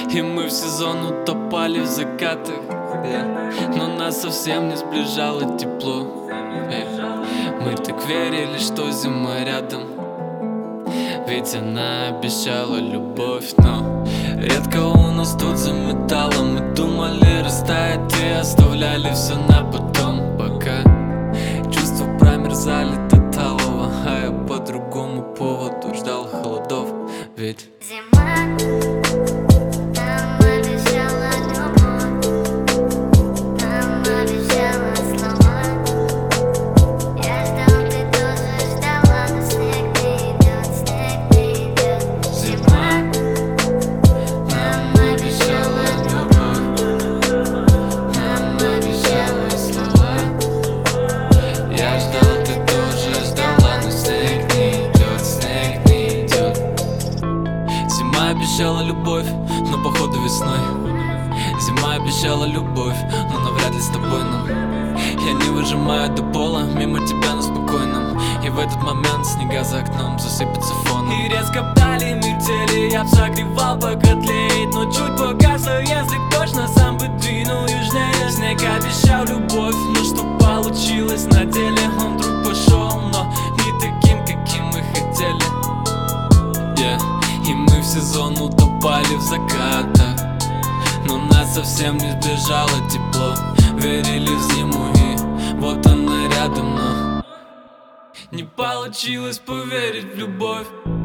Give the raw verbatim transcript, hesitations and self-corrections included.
И мы в сезон утопали в закатах, yeah. Но нас совсем не сближало тепло, yeah. Мы так верили, что зима рядом, ведь она обещала любовь. Но редко у нас тут заметало. Мы думали растает и оставляли все на потом, пока чувства промерзали до талого. А я по другому поводу ждал холодов, ведь зима нам обещала любовь, нам обещала слова. Я ждал, ты тоже ждала, но снег не идет, снег не идет. Зима нам обещала любовь, нам обещала слова. я ждал, ты тоже ждала, но снег не идет, снег не идет. Зима обещала любовь, но походу весной. Зима обещала любовь, но навряд ли с тобой, но я не выжимаю до пола, мимо тебя на спокойном. И в этот момент снега за окном засыпется фоном. И резко вдали метели, я б согревал, пока тлеет, но чуть погасло, язык точно сам бы двинул южнее. Снег обещал любовь, но что получилось на деле? Он вдруг пошел, но не таким, каким мы хотели, yeah. И мы в сезон утопали в закатах, но нас совсем не сближало тепло. Верили в зиму и вот она рядом, но не получилось поверить в любовь.